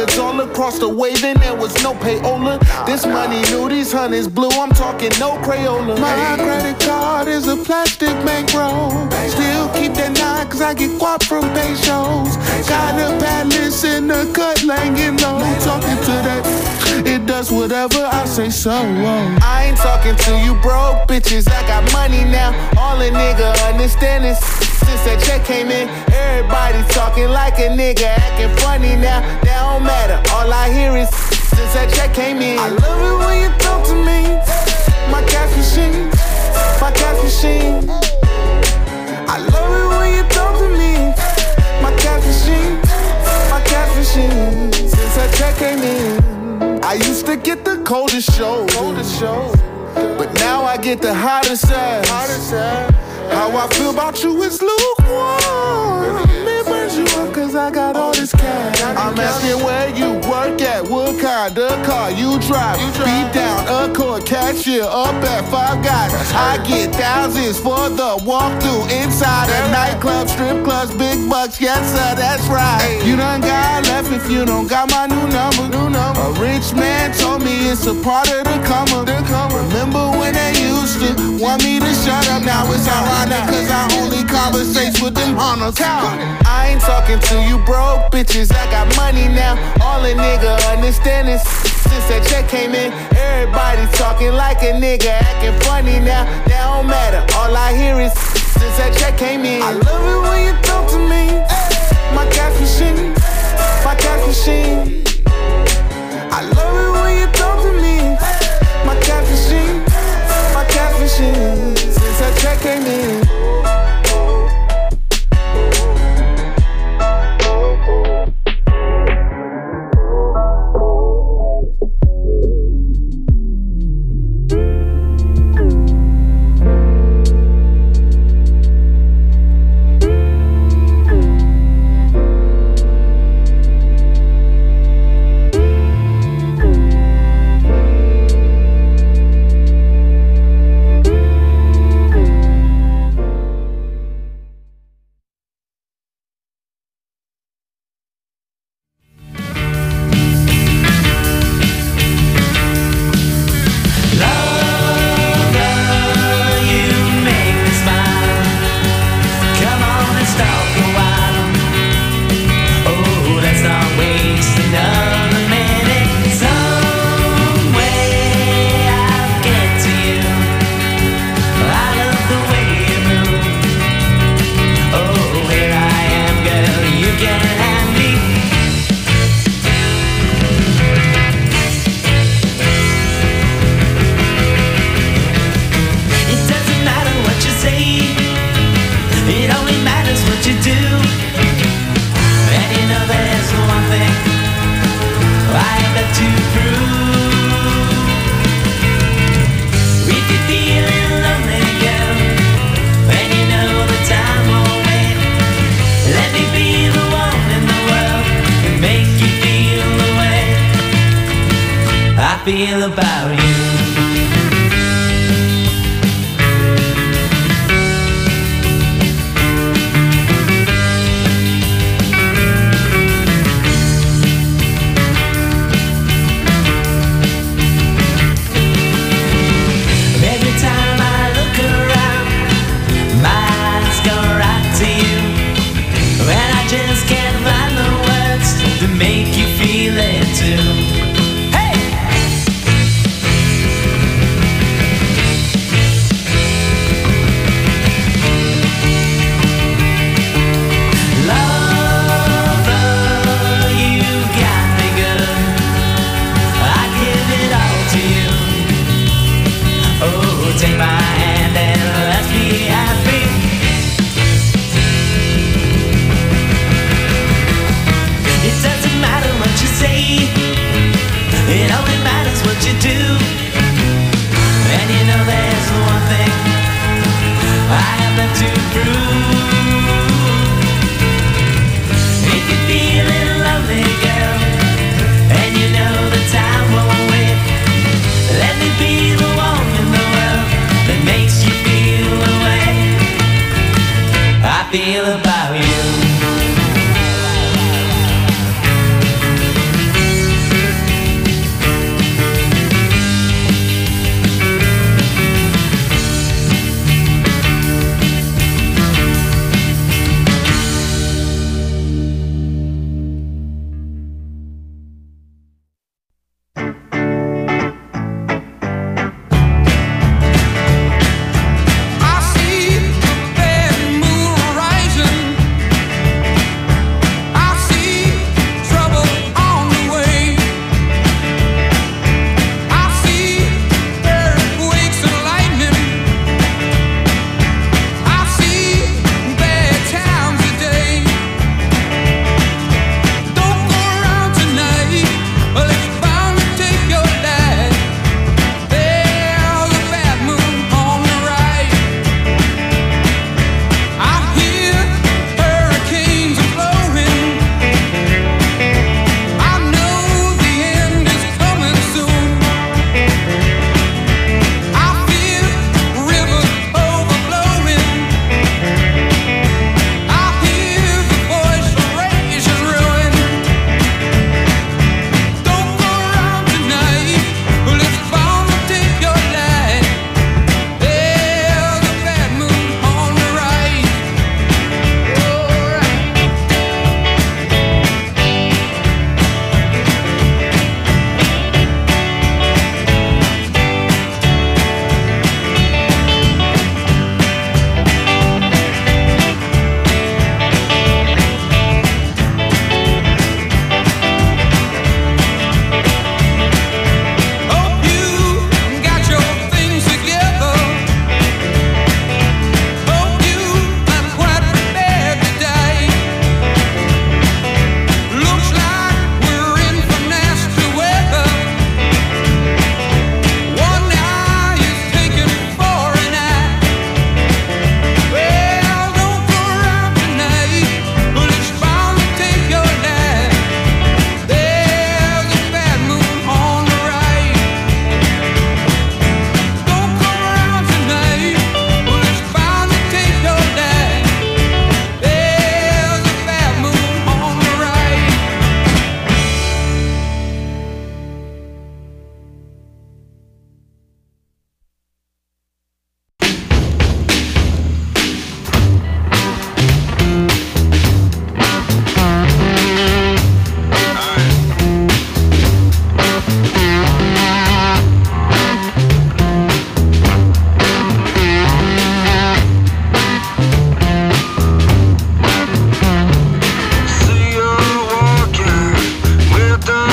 hundreds all across the way, then there was no payola. This money new, these honeys blue, I'm talking no Crayola. My credit card is a plastic bankroll. Still keep that 9 cause I get guap from pesos. Got a palace in the cut, laying low. Talking to that, it does whatever I say so. I ain't talking to you broke bitches, I got money now. All a nigga understand is since that check came in, everybody talking like a nigga, acting funny now. That don't matter, all I hear is since that check came in. I love it when you talk to me, my cash machine, my cash machine. I love it when you talk to me, my cash machine, my cash machine. Since that check came in, I used to get the coldest shows, but now I get the hottest ass. How I feel about you is lukewarm. It burns you up cause I got all this cash. I'm asking where you work at, what kind of car you drive. Beat down a court cashier up at Five Guys. I get thousands for the walkthrough inside a nightclub, strip clubs, big bucks. Yes sir, that's right. You done got left if you don't got my new number. A rich man told me it's a part of the come up. Remember when they used to want me to shut up? Now it's ironic cause I only conversate with them hunters. I ain't talking to you broke bitches, I got money now. All a nigga understand is since that check came in, everybody talking like a nigga, acting funny now. That don't matter, all I hear is since that check came in. I love it when you talk to me, my cash machine, my cash machine. I love it when you talk to me, my cash machine, my cash machine. Since that check came in. Feel about you. Every time I look around, my eyes go right to you, and I just can't find the words to make you feel it too.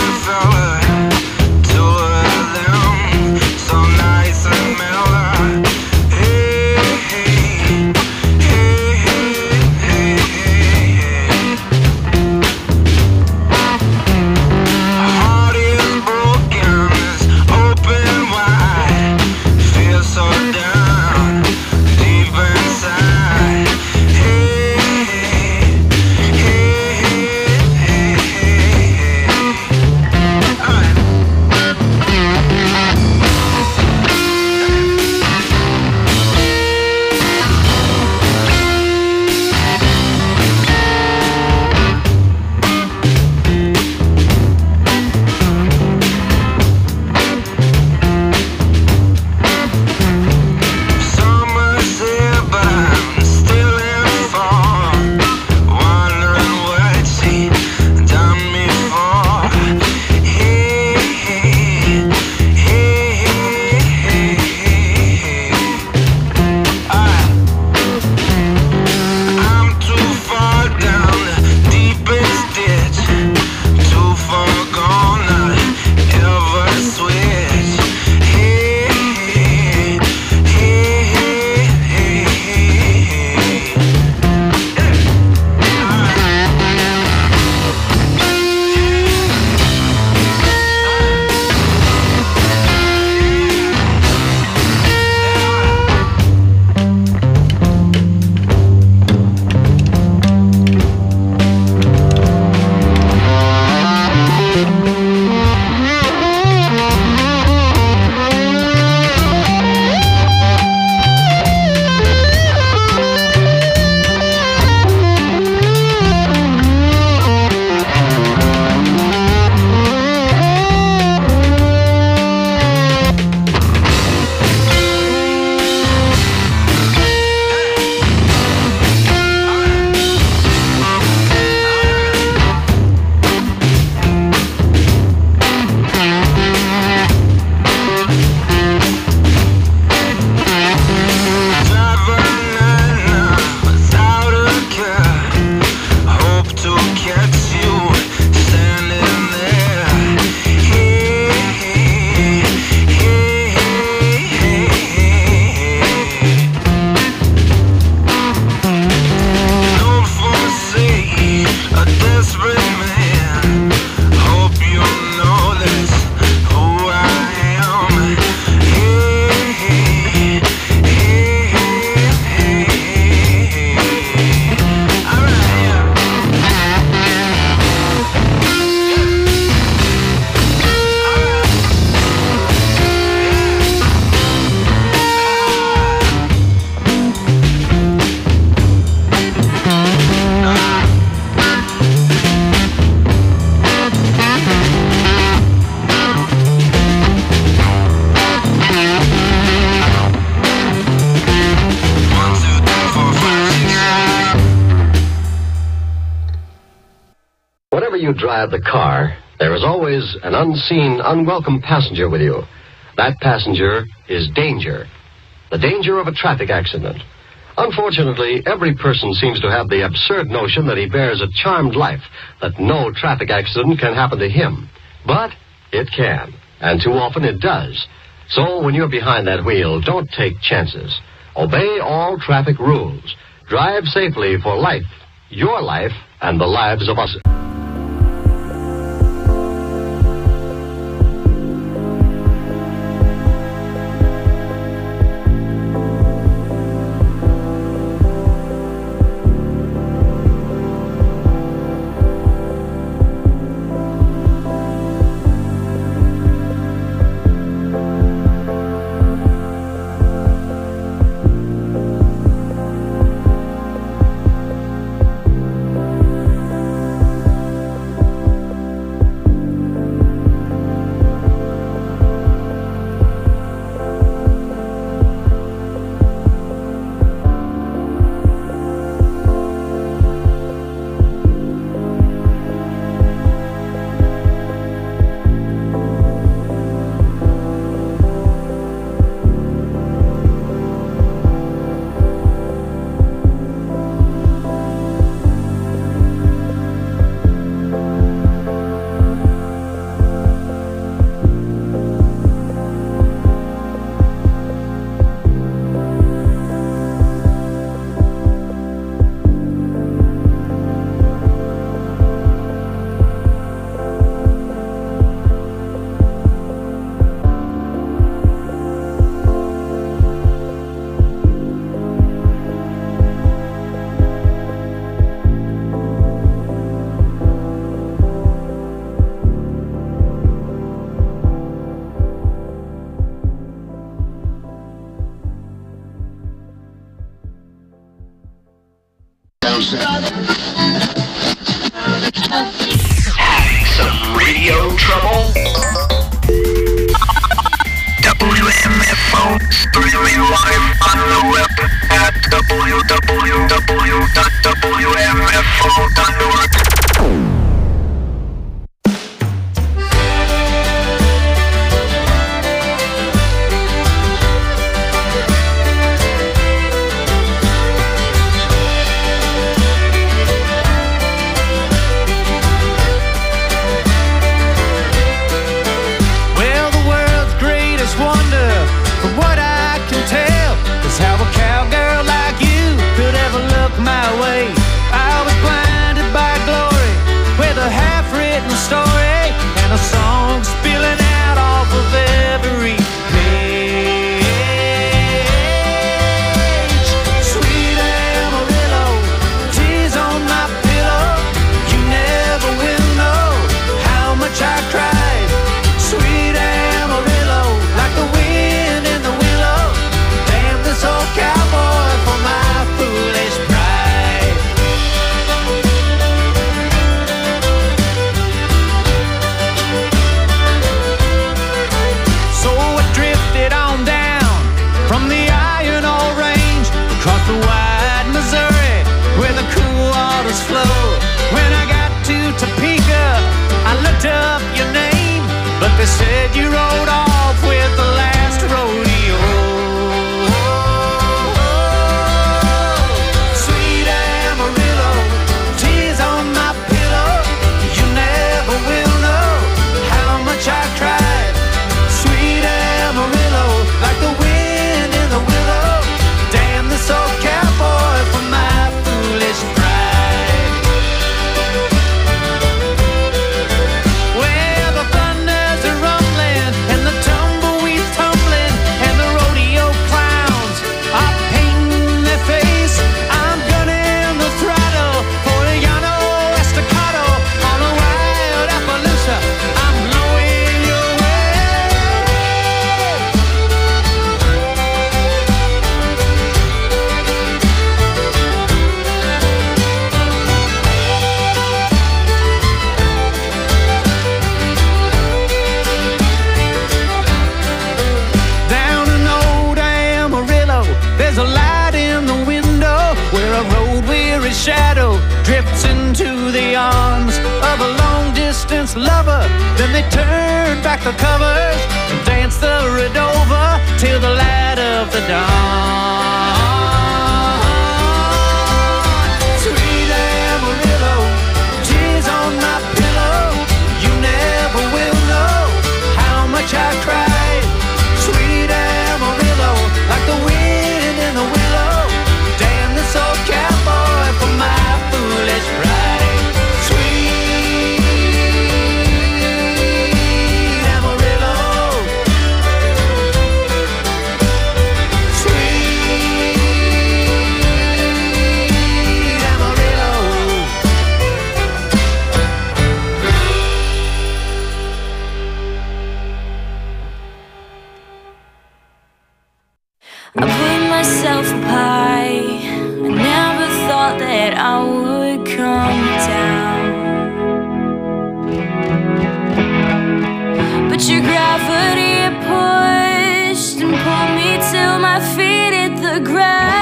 you drive the car, there is always an unseen, unwelcome passenger with you. That passenger is danger. The danger of a traffic accident. Unfortunately, every person seems to have the absurd notion that he bears a charmed life, that no traffic accident can happen to him. But it can, and too often it does. So when you're behind that wheel, don't take chances. Obey all traffic rules. Drive safely for life, your life, and the lives of us. Having some radio trouble? WMFO, streaming live on the web at www.wmfo.org. They said you rode off with the last rodeo. Sweet Amarillo, tears on my pillow. You never will know how much I cried. Sweet Amarillo, like the wind in the willow. Damn this old cowboy for my foolish pride. Well, the thunders are rumbling and the tumbleweeds tumbling and the rodeo clowns are painting their face. I'm gunning the throttle for a Llano Estacado on a wild Appaloosa. I'm blowing your way. Down in old Amarillo, there's a light in the window where a road-weary shadow drifts into the arms of a long-distance lover. Then they turn back the covers and dance the Redova till the light of the dawn. Sweet Amarillo, tears on my pillow. You never will know how much I cried. Sweet Amarillo, like the wind in the willow. Damn this old cowboy for my foolish pride. Sweet Amarillo, sweet Amarillo. I put myself up high. I never thought that I would come down. But your gravity pushed and pulled me till my feet hit the ground.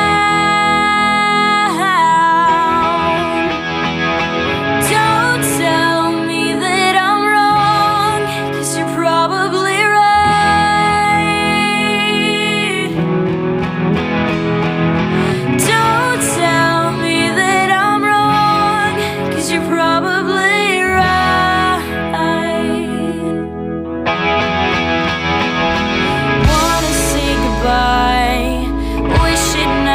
Don't tell me that I'm wrong, 'cause you're probably right. Don't tell me that I'm wrong, 'cause you're probably right. Wanna say goodbye, wish it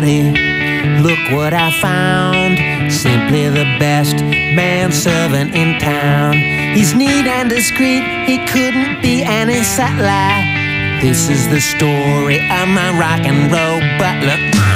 everybody, look what I found. Simply the best manservant in town. He's neat and discreet, he couldn't be any subtler. This is the story of my rock and roll butler.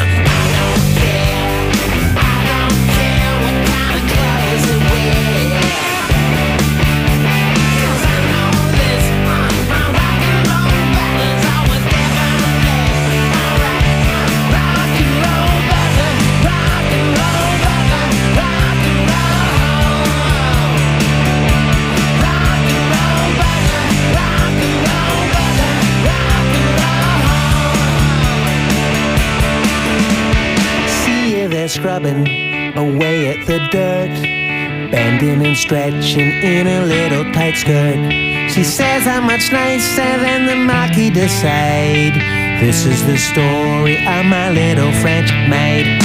Scrubbing away at the dirt, bending and stretching in a little tight skirt. She says I'm much nicer than the Marquis de Sade. This is the story of my little French maid.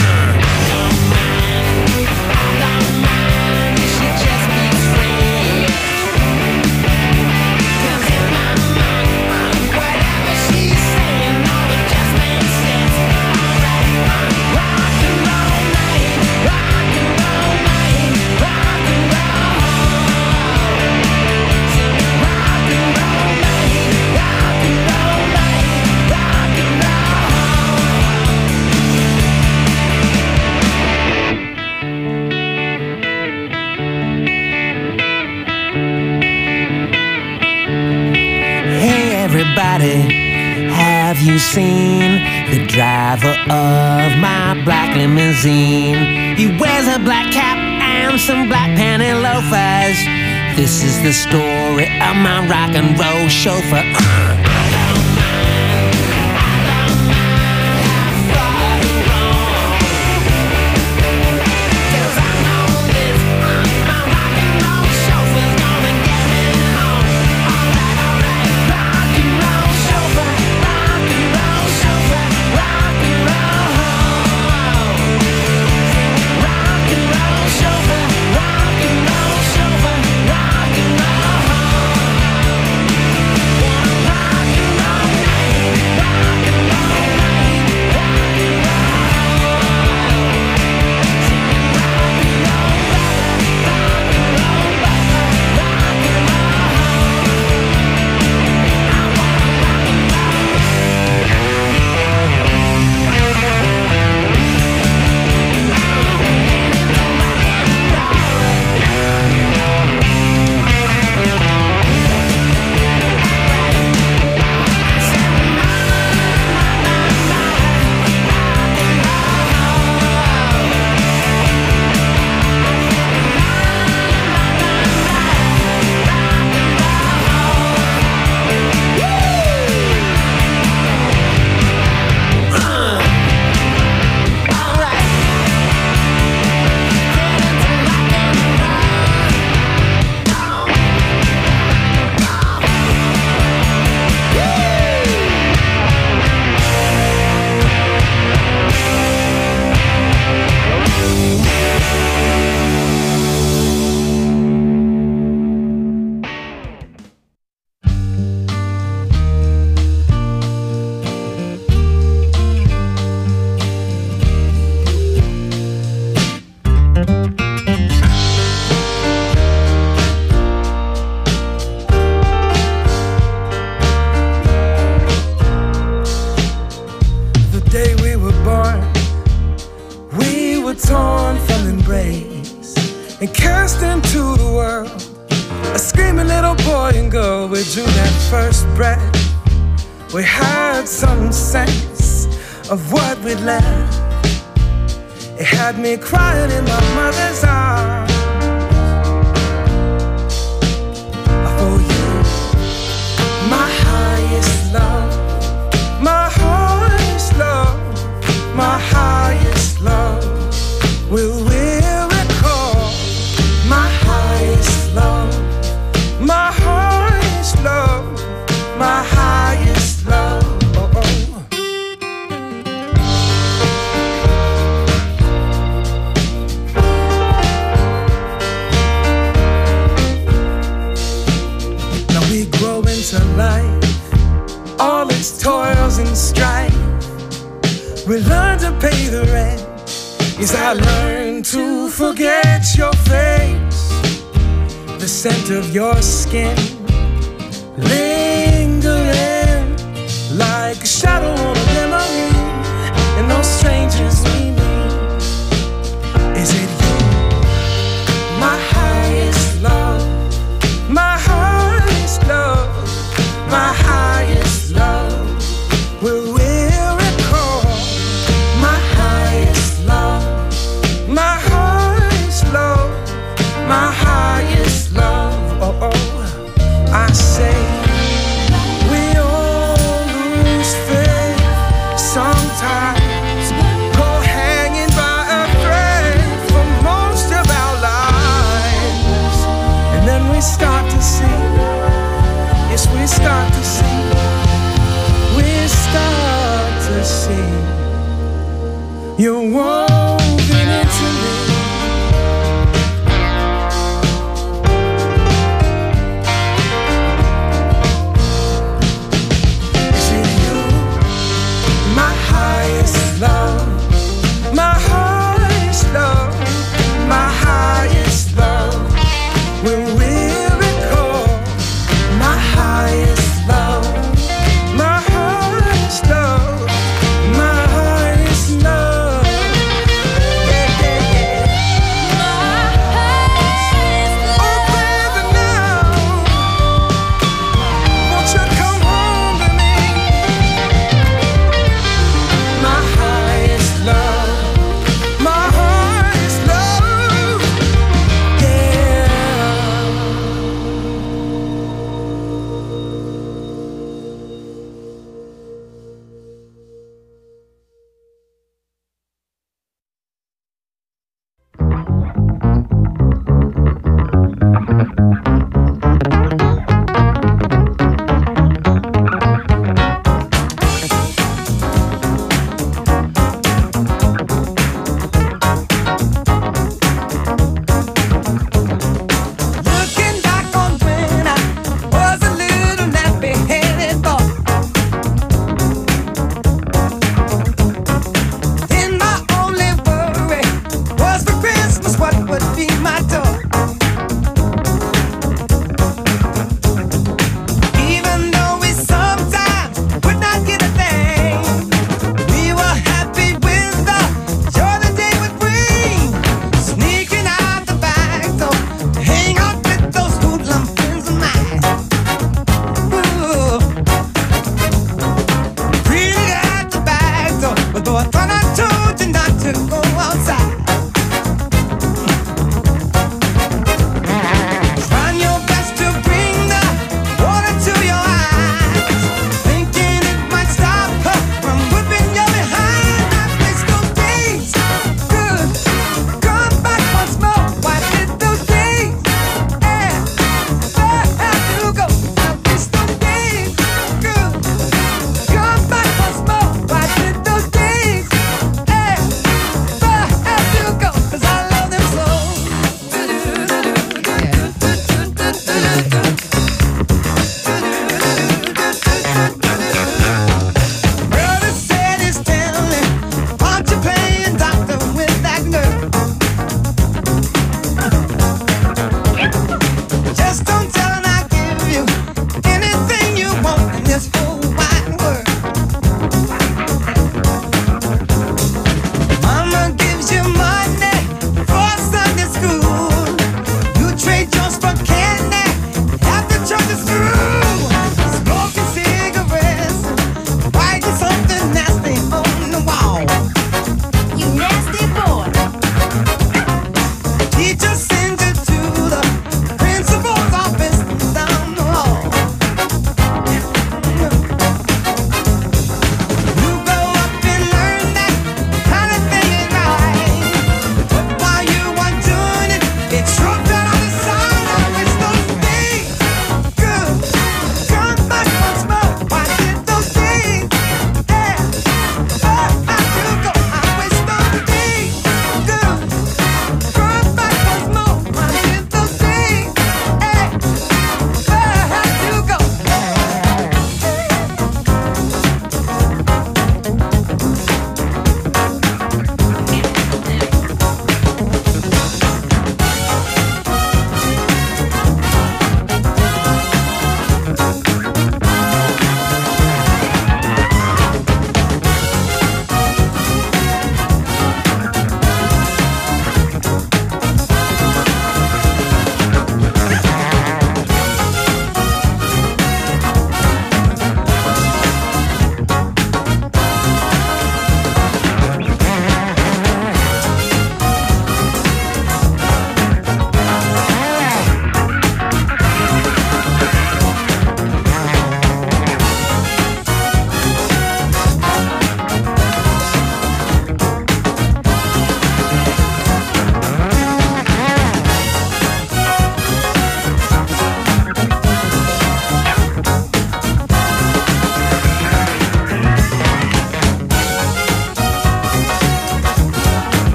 Have you seen the driver of my black limousine? He wears a black cap and some black panty loafers. This is the story of my rock and roll chauffeur. We had some sense of what we'd left. It had me crying in my mother's arms. For you, my highest love, my highest love, my highest love. Will recall my highest love, my highest love, my highest love. Now we grow into life, all its toils and strife. We learn to pay the Yes, I learned to forget your face, the scent of your skin lingering like a shadow on a memory, and those strangers we meet. Is it you, my highest love, my highest love, my highest love? Will we recall my highest love, my highest love, my highest love? Oh, oh, I say we all lose faith sometimes, go hanging by a thread for most of our lives, and then we start to see, yes, we start to see, we start to see you're woven into me. Is it you, my highest love, my highest love, my highest love? When we recall my highest love, my highest love, my highest love.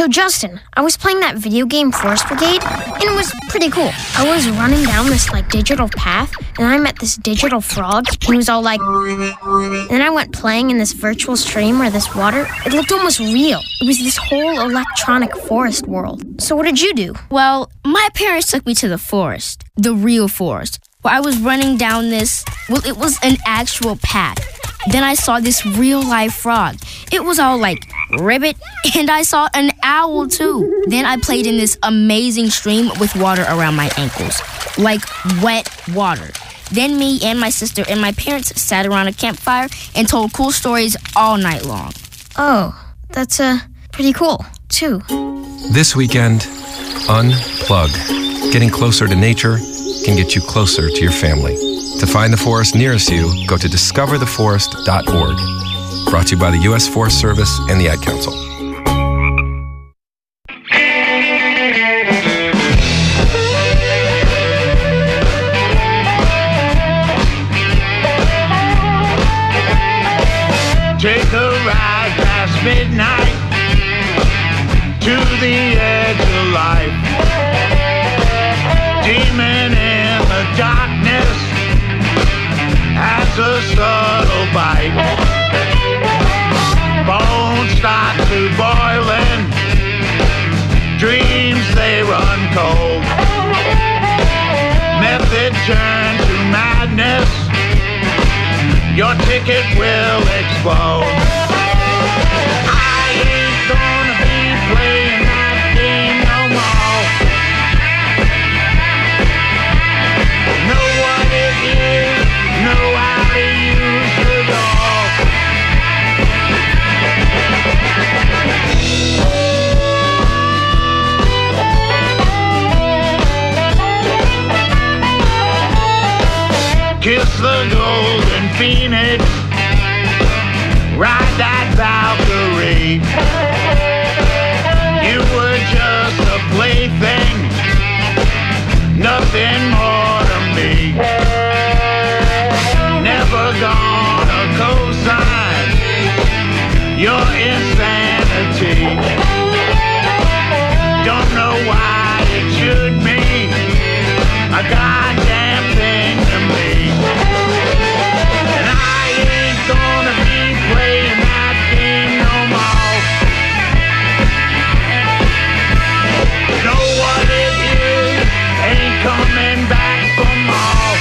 So Justin, I was playing that video game Forest Brigade, and it was pretty cool. I was running down this digital path, and I met this digital frog, and he was all like... And then I went playing in this virtual stream where this water, it looked almost real. It was this whole electronic forest world. So what did you do? Well, my parents took me to the forest, the real forest, where I was running down this, it was an actual path. Then I saw this real-life frog. It was all like ribbit, and I saw an owl too. Then I played in this amazing stream with water around my ankles, like wet water. Then me and my sister and my parents sat around a campfire and told cool stories all night long. Oh, that's pretty cool, too. This weekend, unplug. Getting closer to nature can get you closer to your family. To find the forest nearest you, go to discovertheforest.org. Brought to you by the U.S. Forest Service and the Ad Council. Take a ride past midnight to the edge of life. Demon in the darkness has a subtle bite. Bones start to boiling, dreams they run cold. Method turn to madness, your ticket will explode. I ain't gonna be playing that game no more. Know what it is, know how to use the door. Kiss the golden phoenix, ride that Valkyrie. You were just a plaything, nothing more to me. Never gonna co-sign your insanity. Don't know why it should mean a goddamn thing to me. And I ain't gonna be playing that game no more. Know what it is, ain't coming back for more.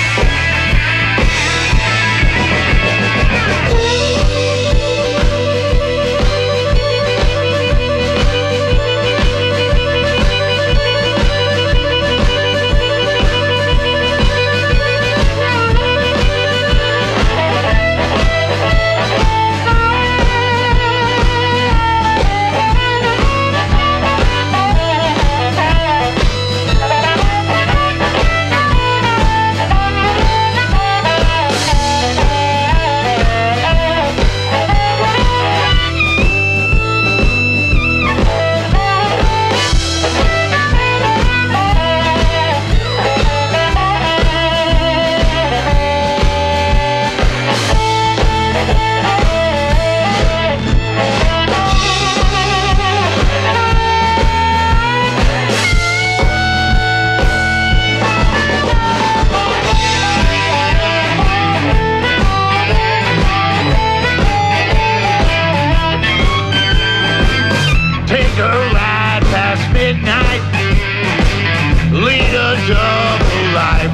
Take a ride past midnight, lead a double life.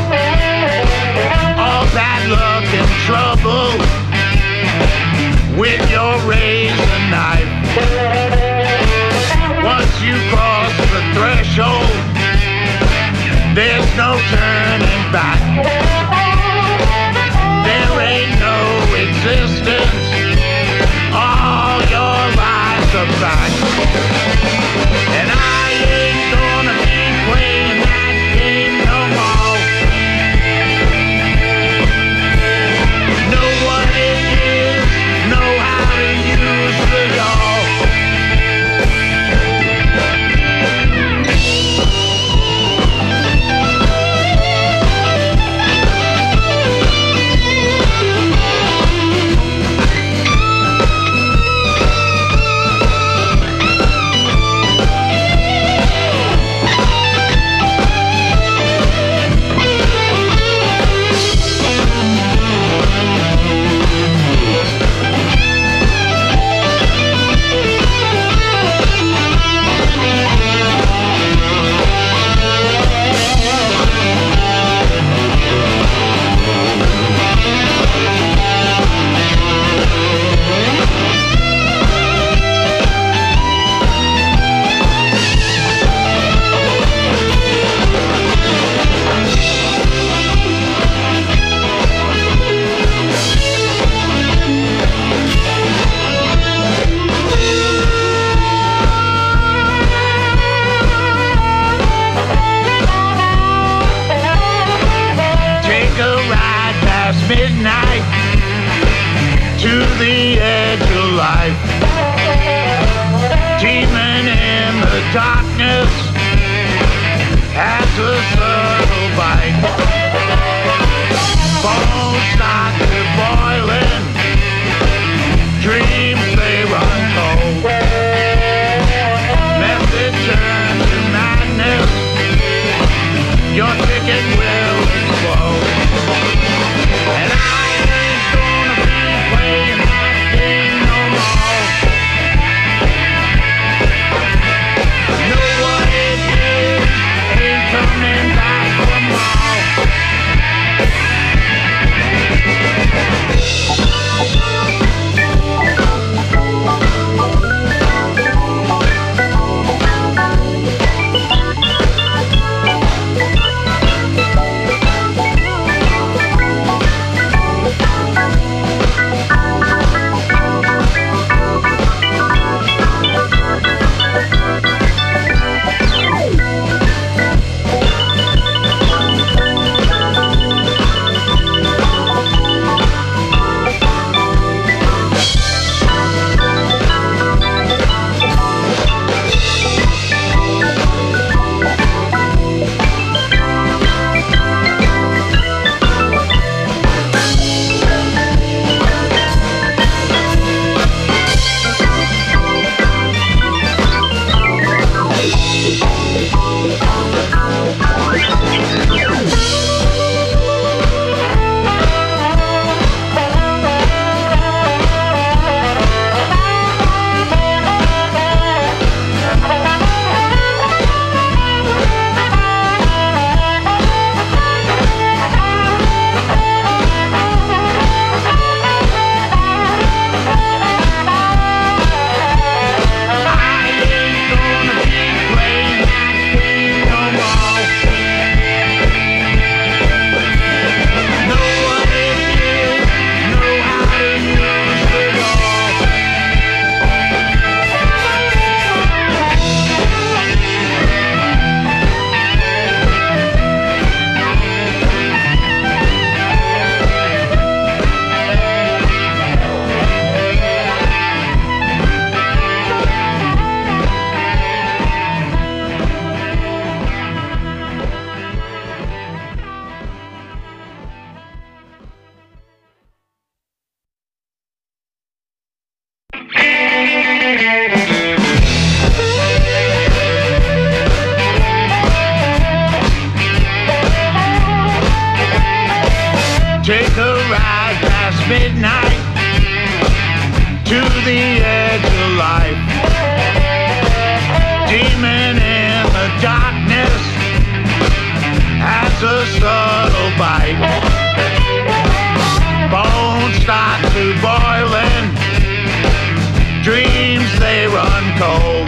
All bad luck and trouble with your razor knife. Once you cross the threshold, there's no turning back. There ain't no existence, all your lies are back. And I ain't gonna be playing that game no more. Know what it is, know how to use the law. midnight to the edge of life. Demon in the darkness has a subtle bite. Bones start to boiling, dreams they run cold. Message turns to madness, your ticket will explode. And I ain't gonna be playing that game no more. Know what it is, ain't coming back for more. Take a ride past midnight to the edge of life. Demon in the darkness has a subtle bite. Bones start to boiling, dreams they run cold.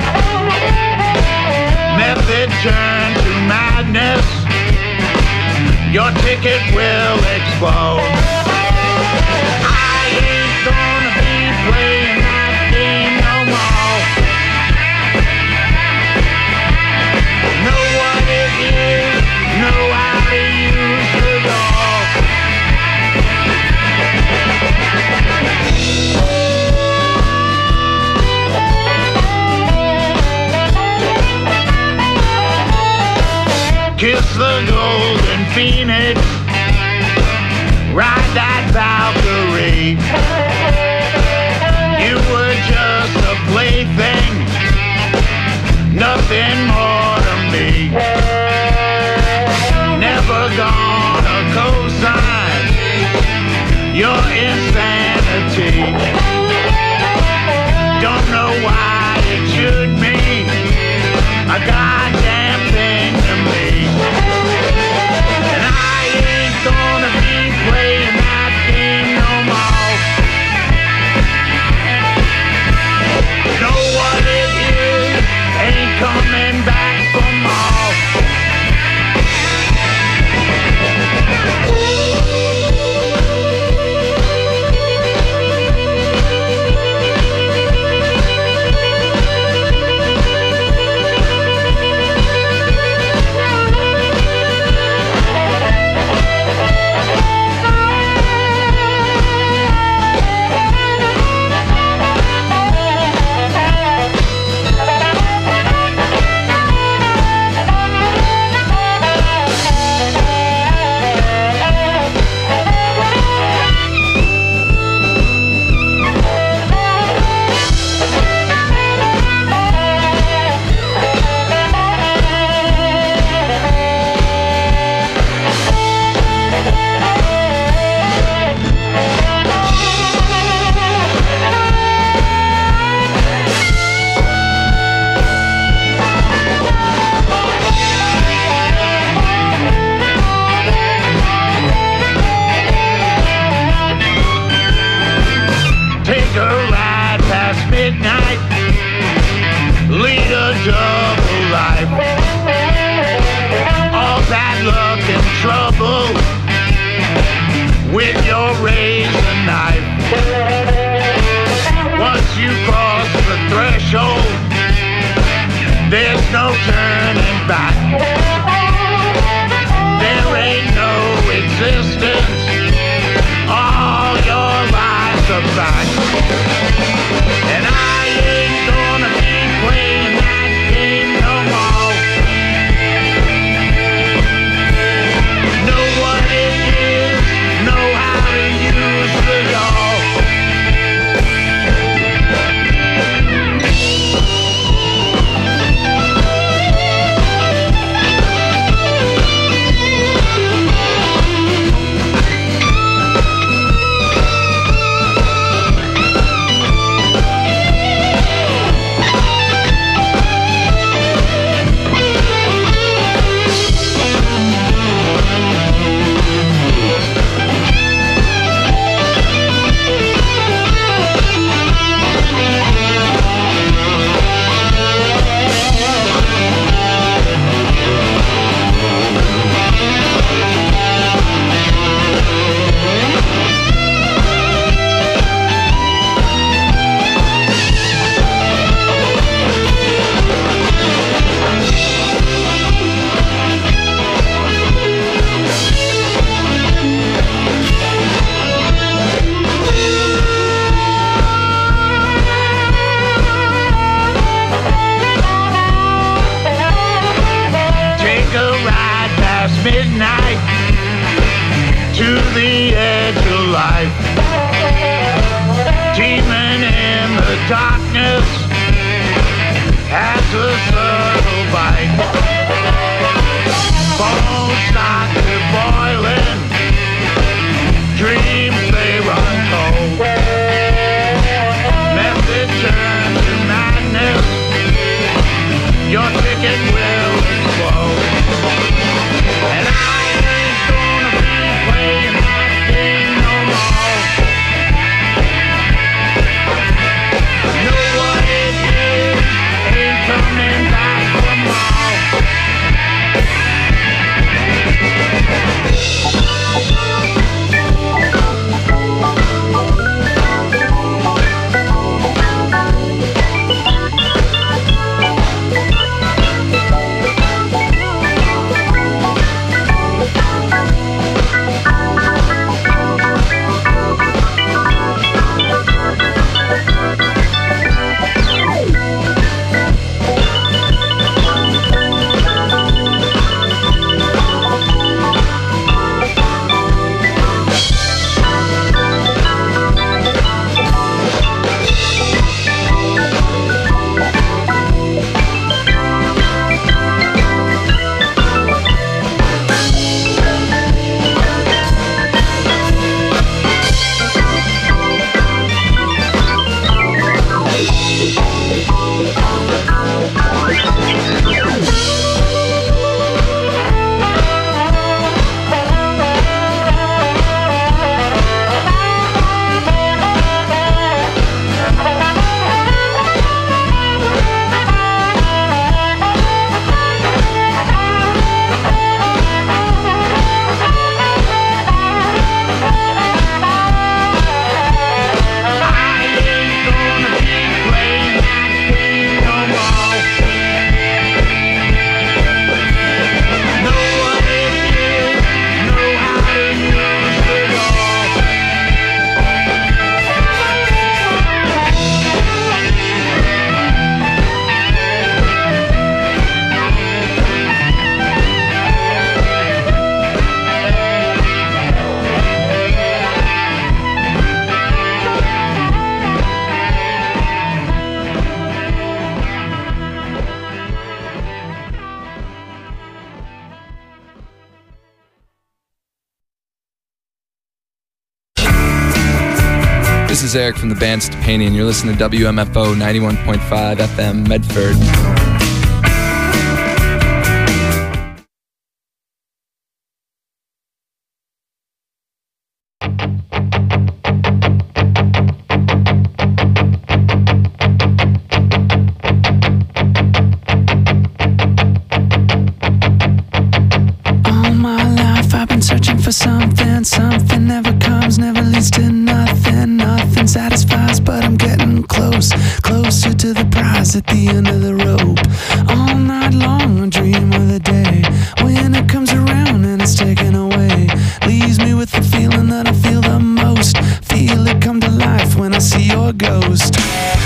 Method turn to madness, your ticket will explode. I ain't gonna be playing that game no more. Know what it is, know how to use it all. Kiss the golden phoenix, ride that Valkyrie. You were just a plaything, nothing more to me. Never gonna co-sign your insanity. Don't know why it should mean a goddamn thing to me. And I ain't gonna be playing that game no more. Know what it is, ain't coming back for more. life. All bad luck and trouble with your razor knife. Once you cross the threshold, there's no turning back. There ain't no existence. All your lies are back. And I ain't gonna be playing that game no more. Know what it is, know how to use the law. Midnight to the edge of life, teeming in the darkness as a subtle bite. Bones start to boiling, dreams they run cold. Method turns to madness, your ticket will explode. And I ain't gonna be playing that game no more. Know what it is, ain't coming back for more. This is Eric from the band Stepani, and you're listening to WMFO 91.5 FM Medford. leads to nothing. Nothing satisfies, but I'm getting close, closer to the prize at the end of the rope. All night long I dream of the day when it comes around and it's taken away. Leaves me with the feeling that I feel the most. Feel it come to life when I see your ghost.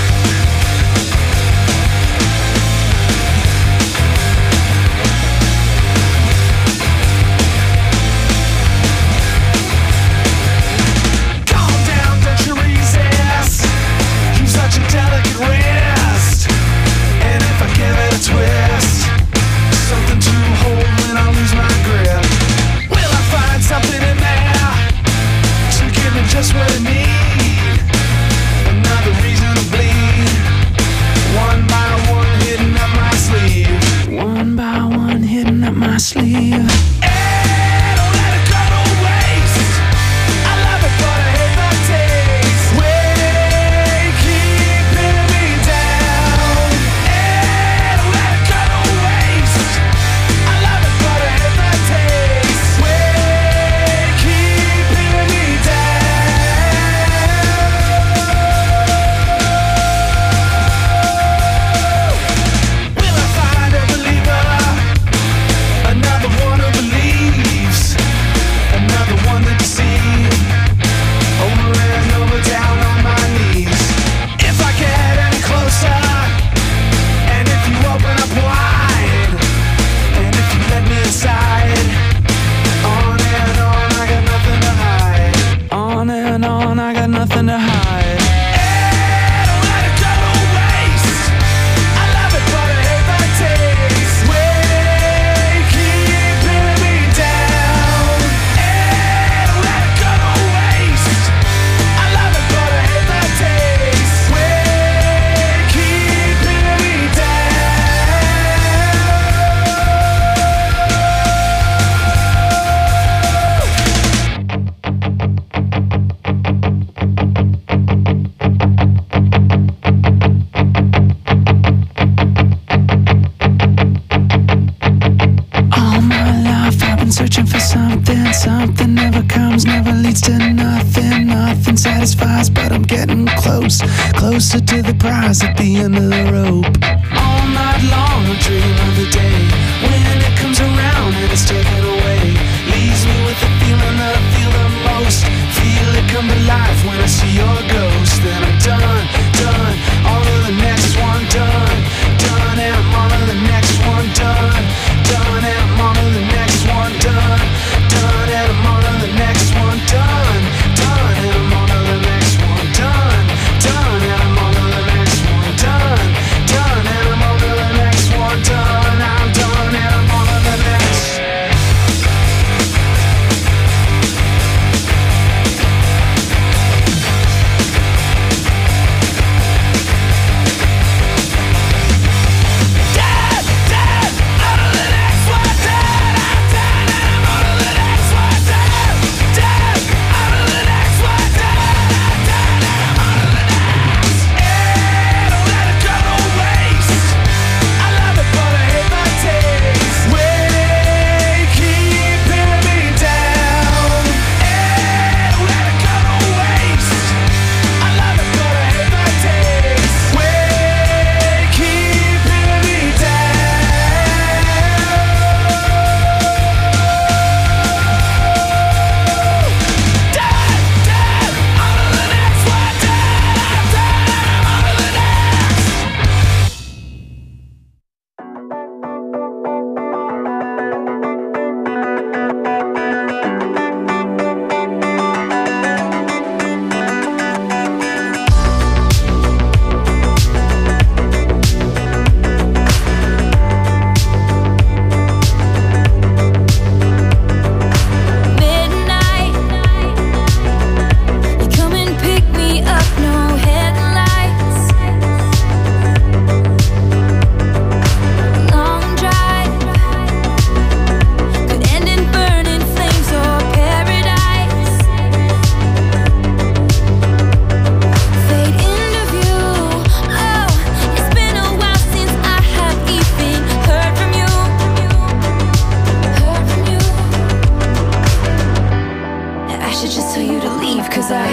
Twist, something to hold when I lose my grip. Will I find something in there to give me just what I need? Another reason to bleed. One by one hitting up my sleeve. One by one hitting up my sleeve. Hey, don't let it go to waste. I love it, but I hate the taste. Way keeping me down. Nothing to hide. Hey, don't let it go to waste. I love it, but I hate the taste. Way keeping me down. Hey, don't let it go to waste. I love it, but I hate the taste. Way keeping me searching for something, something never comes, never leads to nothing. Nothing satisfies, but I'm getting close, closer to the prize at the end of the rope. All night long I dream of the day when it comes around and it's taken away. Leaves me with the feeling that I feel the most. Feel it come to life when I see your ghost. Then I'm done, done, on to the next one, done, done, and I'm on to the next one, done, done, and I'm on to the next one, done, done, and I'm on to the next one, done, done, and I'm on to the next one, done, done, and I'm on to the next one, done, done, and I'm on to the next one, done, I'm done, and I'm on to the next.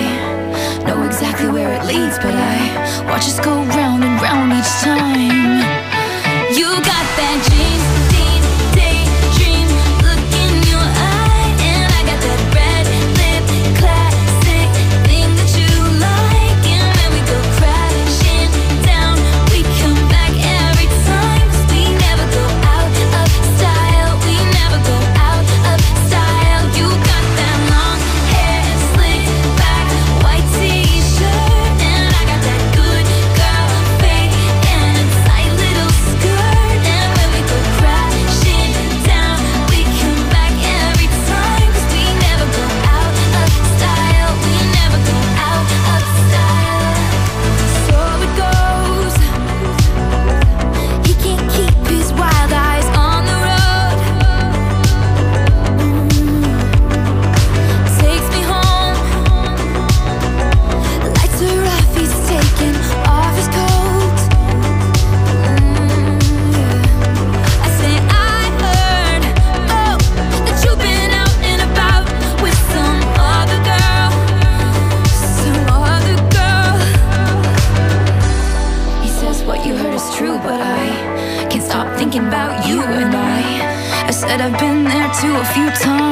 know exactly where it leads, but I watch us go round and round each time. You got that dream, daydream look in your eye, and I got that red lip classic thing that you like. And when we go crashing down, we come back every time, 'cause we never go out of style. We never go out of style. You got that long hair, slick back, white t-shirt, and I got that good girl fade and a tight little skirt. And when we go crashing down, we come back every time, 'cause we never go out of style. We never go out of style. So it goes. He can't keep his wild eyes on the road. Takes me home. Lights are off, he's taking off his coat. I say I heard, oh, that you've been out and about with some other girl, some other girl. He says what you heard is true, but I can't stop thinking about you. And I said I've been there too a few times.